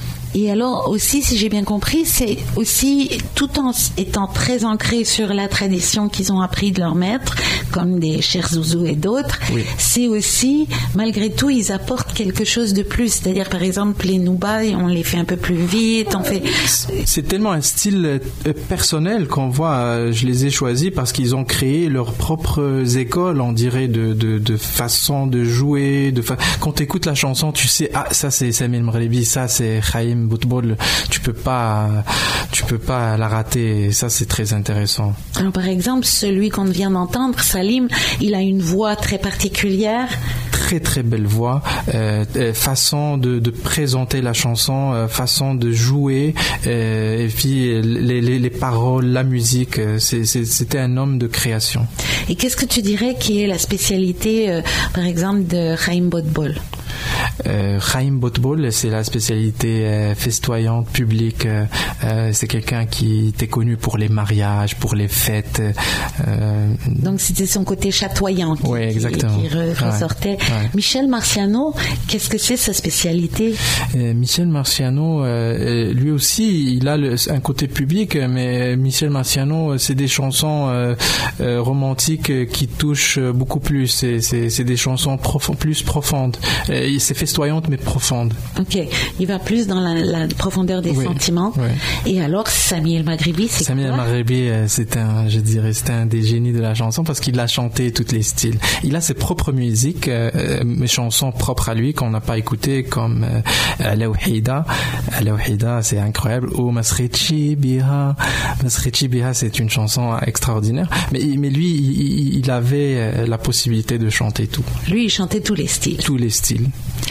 Speaker 1: Et alors aussi, si j'ai bien compris, c'est aussi, tout en étant très ancré sur la tradition qu'ils ont appris de leurs maîtres, comme des Cher Zouzou et d'autres, oui. C'est aussi, malgré tout, ils apportent quelque chose de plus. C'est-à-dire, par exemple, les Nouba, on les fait un peu plus vite, on fait...
Speaker 2: C'est tellement un style personnel qu'on voit, je les ai choisis parce qu'ils ont créé leurs propres écoles, on dirait, de, de, de façon de jouer. De fa... Quand tu écoutes la chanson, tu sais, ah, ça c'est Samir Mghribi, ça c'est Chaim Boutboul, tu peux pas, tu peux pas la rater. Ça, c'est très intéressant.
Speaker 1: Alors, par exemple, celui qu'on vient d'entendre, Salim, il a une voix très particulière.
Speaker 2: Très très belle voix, euh, façon de, de présenter la chanson, euh, façon de jouer, euh, et puis les, les, les paroles, la musique. C'est, c'est, c'était un homme de création.
Speaker 1: Et qu'est-ce que tu dirais qui est la spécialité, euh, par exemple, de Chaim Boutboul?
Speaker 2: Euh, Chaim Boutboul, c'est la spécialité euh, festoyante, publique. Euh, euh, c'est quelqu'un qui était connu pour les mariages, pour les fêtes. Euh,
Speaker 1: Donc c'était son côté chatoyant qui,
Speaker 2: ouais, exactement.
Speaker 1: qui, qui ressortait. Ouais, ouais. Michel Marciano, qu'est-ce que c'est sa spécialité?
Speaker 2: euh, Michel Marciano, euh, lui aussi, il a le, un côté public, mais Michel Marciano, c'est des chansons euh, euh, romantiques qui touchent beaucoup plus. C'est, c'est, c'est des chansons prof- plus profondes. Euh, c'est festoyante mais profonde.
Speaker 1: Ok, il va plus dans la, la profondeur des oui, sentiments. Oui. Et alors, Samir Maghribi, c'est
Speaker 2: Samir quoi? Samir Maghribi, c'est un, je dirais, c'est un des génies de la chanson parce qu'il a chanté tous les styles. Il a ses propres musiques, euh, mes chansons propres à lui qu'on n'a pas écoutées, comme Ala Wahida. Ala Wahida, c'est incroyable. Ou Masrichi Biha. Masrichi Biha, c'est une chanson extraordinaire. Mais, mais lui, il, il avait la possibilité de chanter tout.
Speaker 1: Lui, il chantait tous les styles.
Speaker 2: Tous les styles.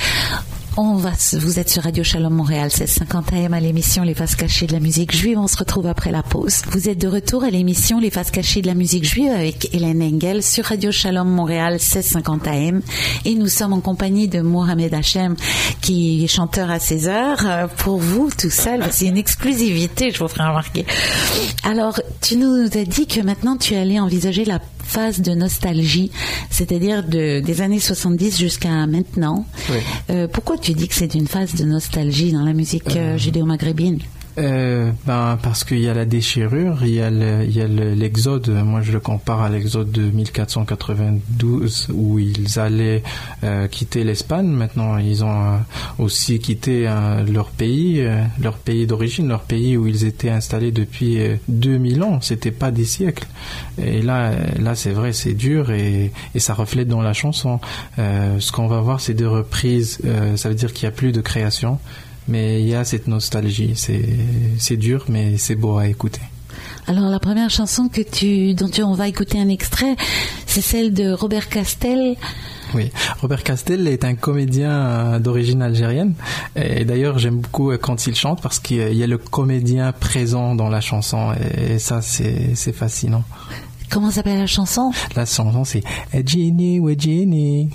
Speaker 1: On va, vous êtes sur Radio Shalom Montréal, seize cinquante A M à l'émission Les Faces Cachées de la musique juive. On se retrouve après la pause. Vous êtes de retour à l'émission Les Faces Cachées de la musique juive avec Hélène Engel sur Radio Shalom Montréal, seize cinquante A M. Et nous sommes en compagnie de Mohamed Hachem, qui est chanteur à seize heures. Pour vous, tout seul, c'est une exclusivité, je vous ferai remarquer. Alors, tu nous as dit que maintenant tu allais envisager la phase de nostalgie, c'est-à-dire de, des années soixante-dix jusqu'à maintenant. Oui. Euh, pourquoi tu dis que c'est une phase de nostalgie dans la musique euh, judéo-maghrébine?
Speaker 2: Euh, ben parce qu'il y a la déchirure, il y a le, il y a le, l'exode. Moi, je le compare à l'exode de mille quatre cent quatre-vingt-douze où ils allaient euh, quitter l'Espagne. Maintenant, ils ont euh, aussi quitté euh, leur pays, euh, leur pays d'origine, leur pays où ils étaient installés depuis euh, deux mille ans. C'était pas des siècles. Et là, là, c'est vrai, c'est dur et, et ça reflète dans la chanson. Euh, ce qu'on va voir, c'est des reprises. Euh, ça veut dire qu'il y a plus de création. Mais il y a cette nostalgie, c'est, c'est dur, mais c'est beau à écouter.
Speaker 1: Alors la première chanson que tu, dont tu, on va écouter un extrait, c'est celle de Robert Castel.
Speaker 2: Oui, Robert Castel est un comédien d'origine algérienne. Et d'ailleurs, j'aime beaucoup quand il chante parce qu'il y a le comédien présent dans la chanson. Et ça, c'est, c'est fascinant.
Speaker 1: Comment s'appelle la chanson?
Speaker 2: La chanson, c'est Ejini Wejini.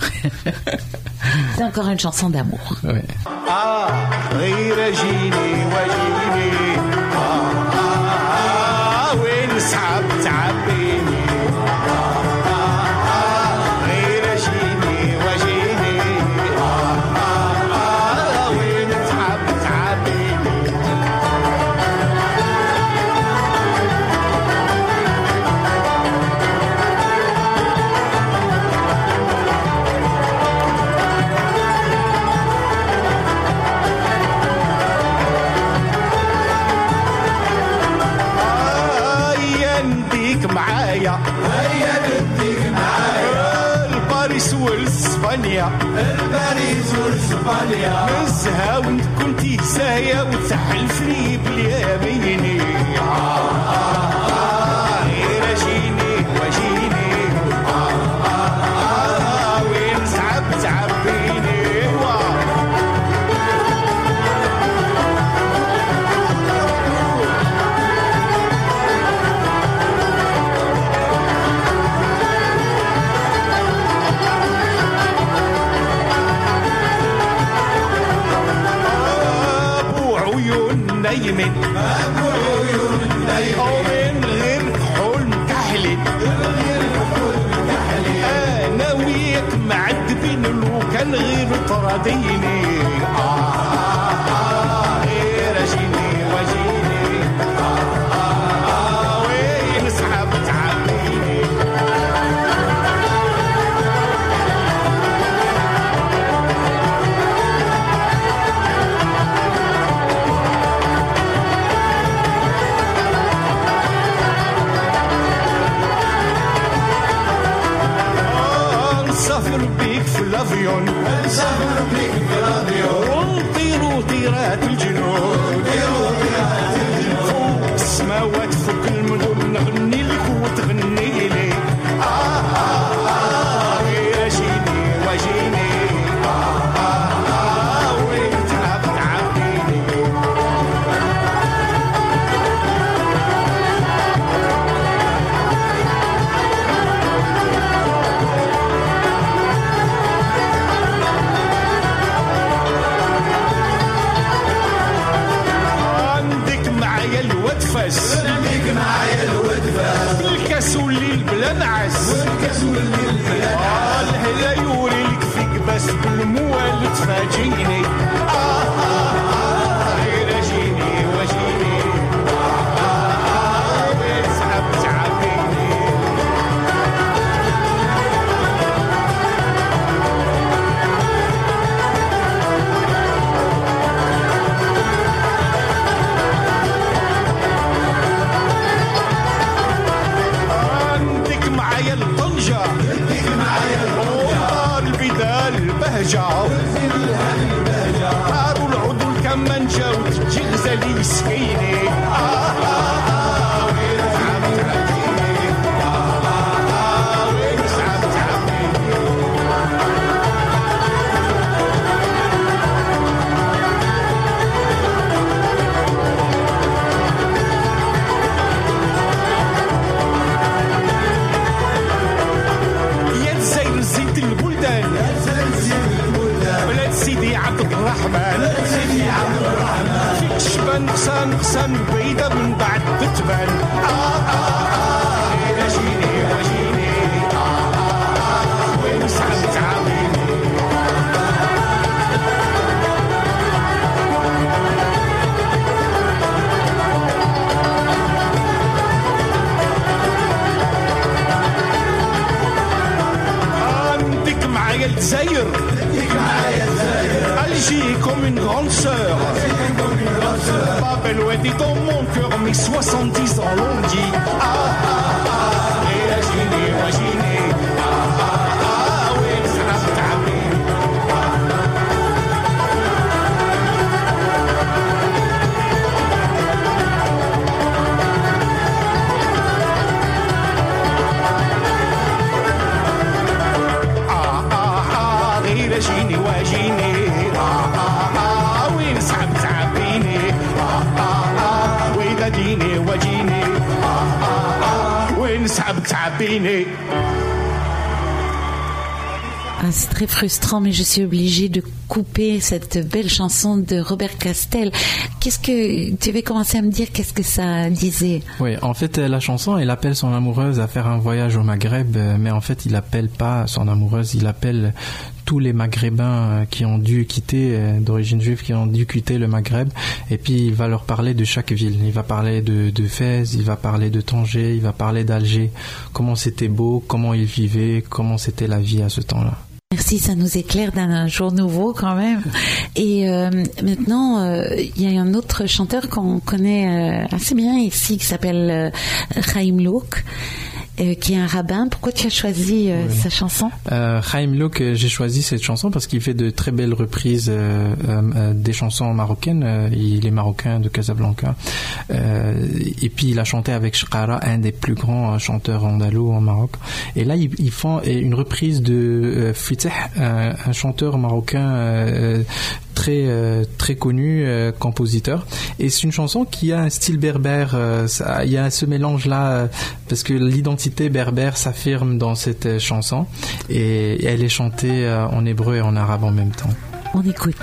Speaker 1: C'est encore une chanson d'amour.
Speaker 2: Ouais.
Speaker 6: Ah, Ejini Wejini. Ah, ah, ah, وين سحب تعبيني. Ah, ah, Ejini Wejini. Ah, ah, وين سحب تعبيني. باريس والاسبانيا باريس والاسبانيا نزها وانت كنتي سايا وتحلفني باليميني غير جيني وجيني وين تعب تعبيني نايمين أبو عيون نايمين ومن غير كحول مكحلين غير كحول مكحلين أنا وياك معذبين لو كان غير طراديني آه غير جيني وجيني آه آه وين سحب تعبيني نسافر بيك في الافيون نسافر بيك في الافيون ونطيروا طيرات الجنون نطيروا طيرات الجنون فوق السماوات فوق المدن نغني لك وتغني لي آه آه آه غير جيني وجيني آه آه آه وين تعب تعبيني الودفاس خليك معايا الودفاس بالكاس والليل بلا نعاس والكاس والليل بلا نعاس الهلا يوريك فيك بس بالموال تفاجئني آه آه آه غير جيني وجيني آه آه آه وين سحب تعبيني طاروا العضو الكمانجة وتجي غزالي مسكيني آه آه آه وين تعب تعبيني آه آه آه وين تعب تعبيني يا الزاير زيت البلدان بلاد سيدي عبد الرحمن سيدي عبد الرحمن فيك شبان قسان قسان بعيدة من بعد تتبان آه آه آه غير جيني وجيني آه آه آه وين سعد تعبيني عندك معايا الجزائر Alger comme une grande sœur. Babel Wadi dans mon cœur, mes soixante-dix ans l'ont dit. Ah ah ah, et la Gini, wa Gini. Ah ah ah, oui, ça n'a pas tapé. Ah ah ah, et la Gini, wa Gini.
Speaker 1: Ah, c'est très frustrant, mais je suis obligée de couper cette belle chanson de Robert Castel. Qu'est-ce que tu avais commencé à me dire? Qu'est-ce que ça disait?
Speaker 2: Oui, en fait, la chanson, il appelle son amoureuse à faire un voyage au Maghreb, mais en fait, il appelle pas son amoureuse, il appelle tous les Maghrébins qui ont dû quitter, d'origine juive, qui ont dû quitter le Maghreb, et puis il va leur parler de chaque ville. Il va parler de, de Fès, il va parler de Tanger, il va parler d'Alger, comment c'était beau, comment ils vivaient, comment c'était la vie à ce temps-là.
Speaker 1: Merci, ça nous éclaire d'un jour nouveau quand même. Et euh, maintenant, il euh, y a un autre chanteur qu'on connaît euh, assez bien ici qui s'appelle euh, Chaim Louk. euh, qui est un rabbin. Pourquoi tu as choisi euh, oui. sa chanson?
Speaker 2: euh, Chaim Louk, j'ai choisi cette chanson parce qu'il fait de très belles reprises euh, euh, des chansons marocaines. Euh, il est marocain de Casablanca. Euh, et puis il a chanté avec Shqara, un des plus grands chanteurs andalous en Maroc. Et là, ils, ils font une reprise de euh, Fitih, un, un chanteur marocain euh, très euh, très connu, euh, compositeur. Et c'est une chanson qui a un style berbère. Euh, ça, il y a ce mélange là euh, parce que l'identité berbère s'affirme dans cette chanson et, et elle est chantée euh, en hébreu et en arabe en même temps.
Speaker 1: On écoute.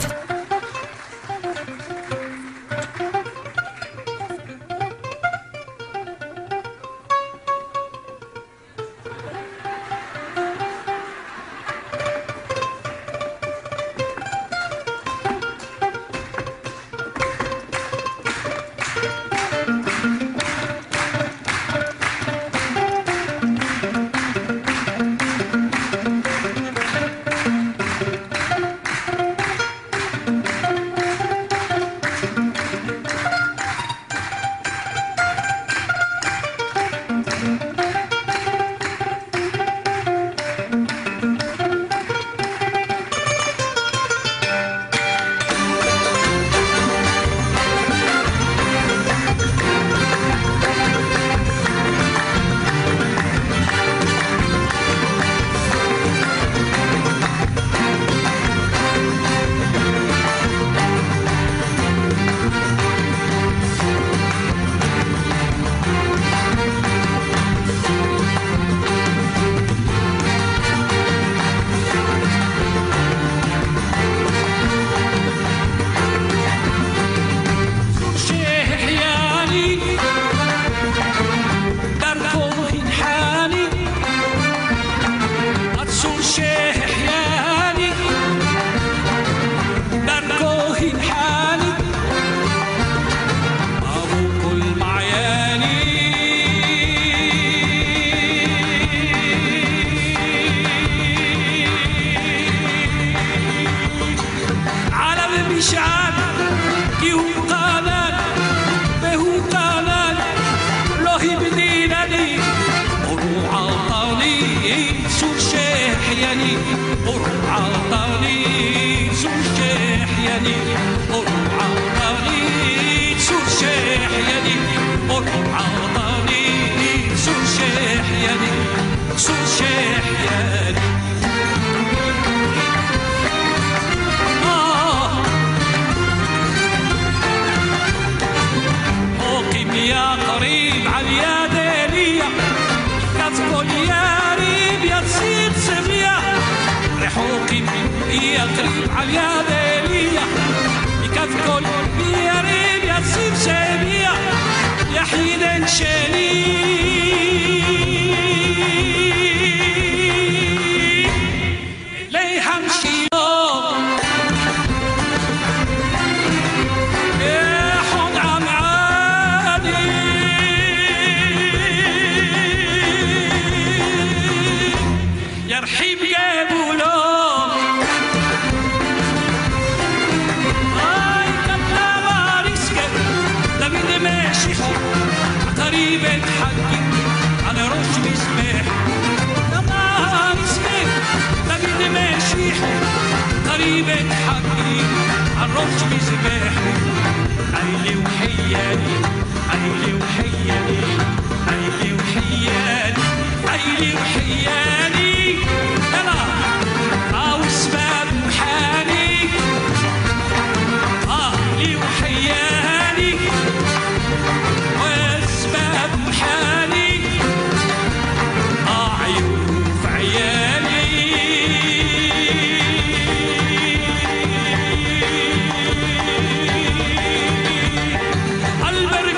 Speaker 7: البر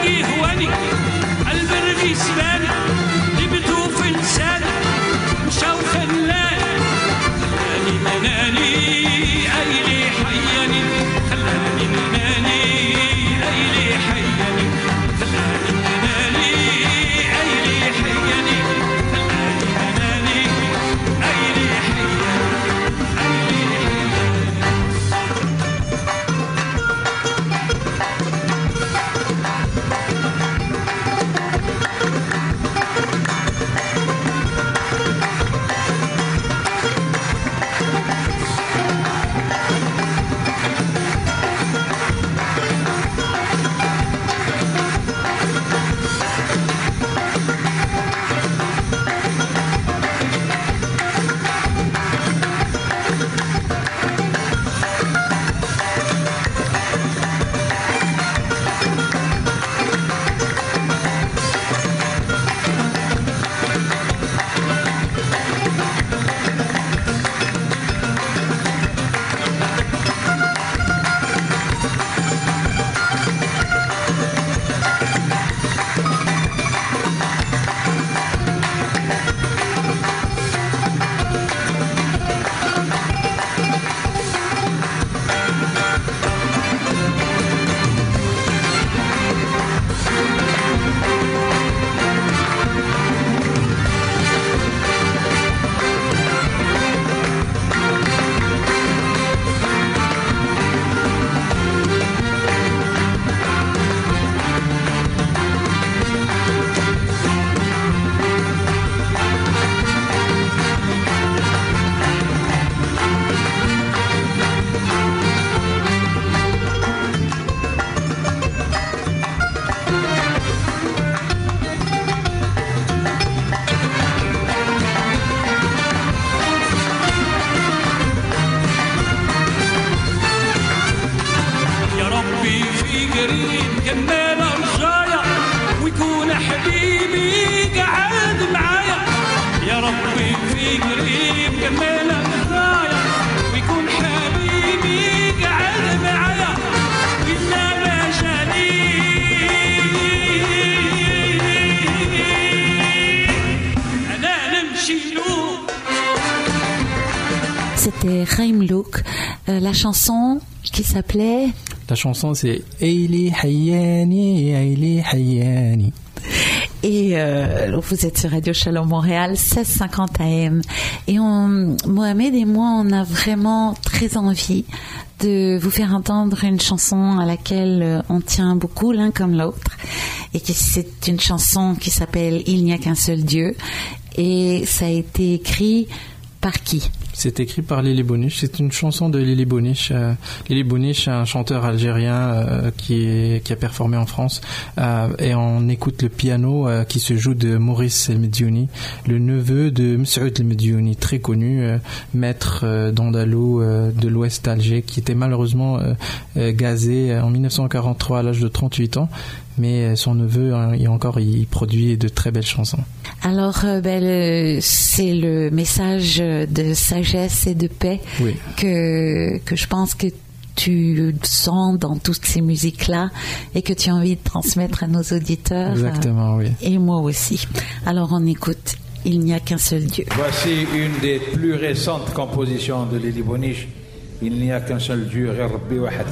Speaker 1: c'était Raimlouk. Euh, la chanson qui s'appelait...
Speaker 2: La chanson, c'est Aili Hayani, Aili Hayani.
Speaker 1: Et euh, vous êtes sur Radio Shalom Montréal, seize cinquante A M. Et on, Mohamed et moi, on a vraiment très envie de vous faire entendre une chanson à laquelle on tient beaucoup l'un comme l'autre. Et que c'est une chanson qui s'appelle Il n'y a qu'un seul Dieu. Et ça a été écrit par qui ?
Speaker 2: C'est écrit par Lili Bouniche. C'est une chanson de Lili Bouniche. Euh, Lili Bouniche, un chanteur algérien euh, qui, est, qui a performé en France. Euh, et on écoute le piano euh, qui se joue de Maurice El Mediouni, le neveu de Msaoud El Mediouni, très connu, euh, maître euh, d'Andalou euh, de l'ouest d'Alger, qui était malheureusement euh, euh, gazé en dix-neuf cent quarante-trois à l'âge de trente-huit ans. Mais son neveu, hein, il encore, il produit de très belles chansons.
Speaker 1: Alors, euh, ben, le, c'est le message de sagesse et de paix oui. que, que je pense que tu sens dans toutes ces musiques-là et que tu as envie de transmettre à nos auditeurs.
Speaker 2: Exactement,
Speaker 1: euh,
Speaker 2: oui.
Speaker 1: Et moi aussi. Alors, on écoute Il n'y a qu'un seul Dieu.
Speaker 7: Voici une des plus récentes compositions de Lili Bouniche. Il n'y a qu'un seul Dieu, Ghir Rabbi Wahad.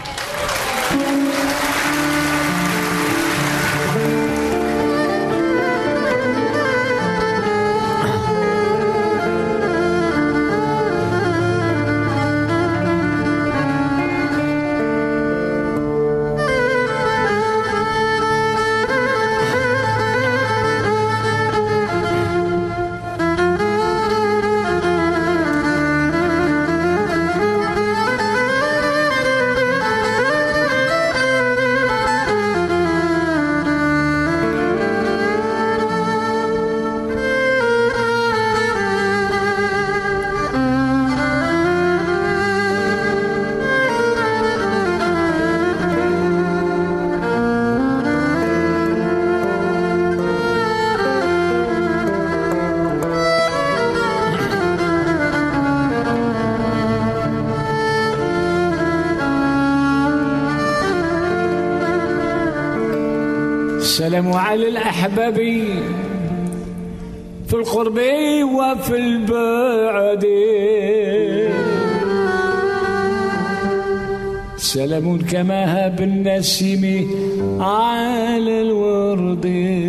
Speaker 4: السلام على الأحباب في القرب وفي البعد سلام كما هب النسيم على الورد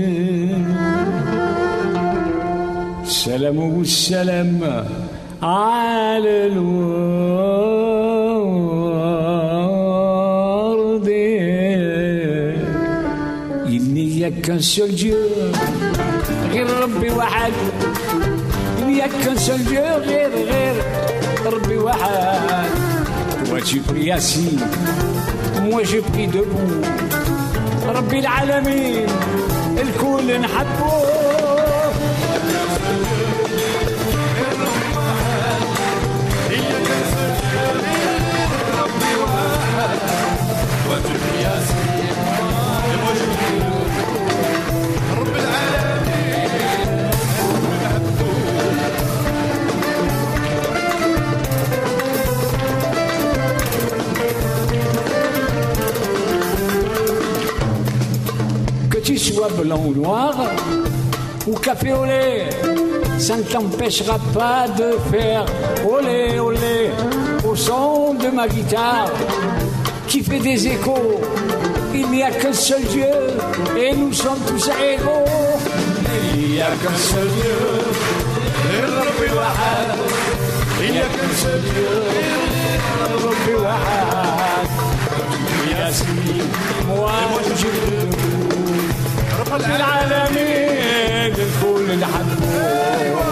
Speaker 4: سلام والسلام على الورد إني يا qu'un seul Dieu غير ربي واحد إني يا qu'un seul Dieu غير غير ربي واحد Toi tu pries assis, moi je prie debout ربي العالمين الكل نحبه Que tu sois blanc ou noir, ou café au lait, ça ne t'empêchera pas de faire olé olé au son de ma guitare qui fait des échos. Il n'y a qu'un seul Dieu et nous sommes tous égaux. Il n'y a qu'un seul Dieu, Rabbi Wahad. Il n'y a qu'un seul Dieu, Rabbi Wahad. Yassine, moi je veux رب العالمين الكل نحبه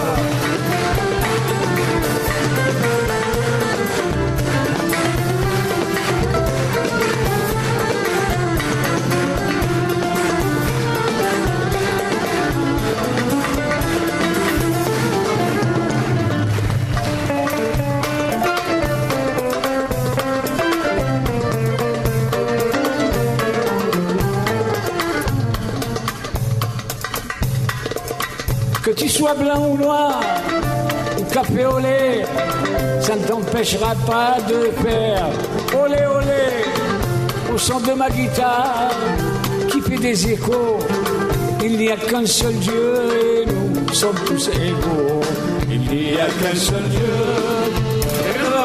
Speaker 4: Que tu sois blanc ou noir, ou café au lait, ça ne t'empêchera pas de faire olé olé au son de ma guitare qui fait des échos. Il n'y a qu'un seul Dieu et nous sommes tous égaux. Il n'y a qu'un seul Dieu,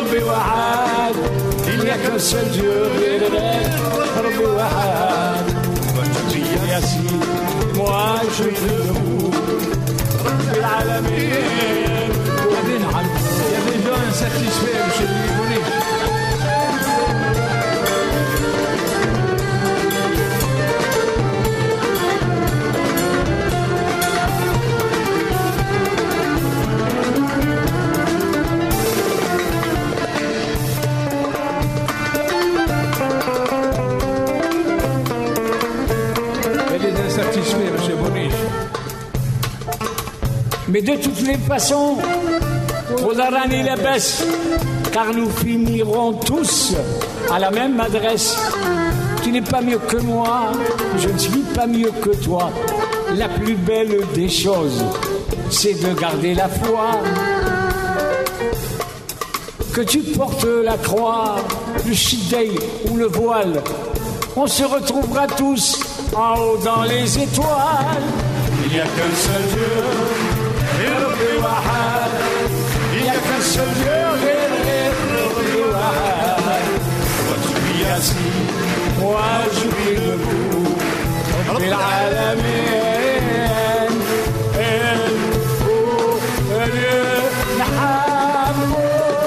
Speaker 8: Rabbi Wahad, il n'y a qu'un seul Dieu, Rabbi Wahad. Yassine, moi je prie debout, Rabbi Alamin.
Speaker 7: Il y a des gens insatisfaits, monsieur Liboni. Satisfait, monsieur Boniche.
Speaker 8: Mais de toutes les façons, Rodarani la baisse, car nous finirons tous à la même adresse. Tu n'es pas mieux que moi, je ne suis pas mieux que toi. La plus belle des choses, c'est de garder la foi. Que tu portes la croix, le shidei ou le voile, on se retrouvera tous en haut dans les étoiles. Il n'y a qu'un seul Dieu, et Rabbi Wahad. Il n'y a qu'un seul Dieu, et Rabbi Wahad. Toi tu pries assis, moi je prie debout. Rabbi Alamin, El Fou, El Nahamou.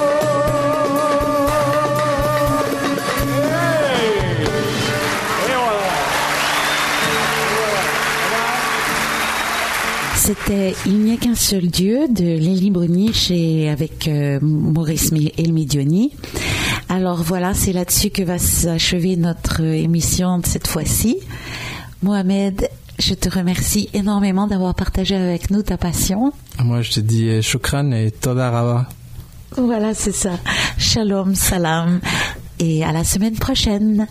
Speaker 1: C'était Il n'y a qu'un seul Dieu de Lili Boniche et avec euh, Maurice Elmidioni. Alors voilà, c'est là-dessus que va s'achever notre émission de cette fois-ci. Mohamed, je te remercie énormément d'avoir partagé avec nous ta passion.
Speaker 2: Moi, je te dis shukran et toda raba.
Speaker 1: Voilà, c'est ça. Shalom, salam et à la semaine prochaine.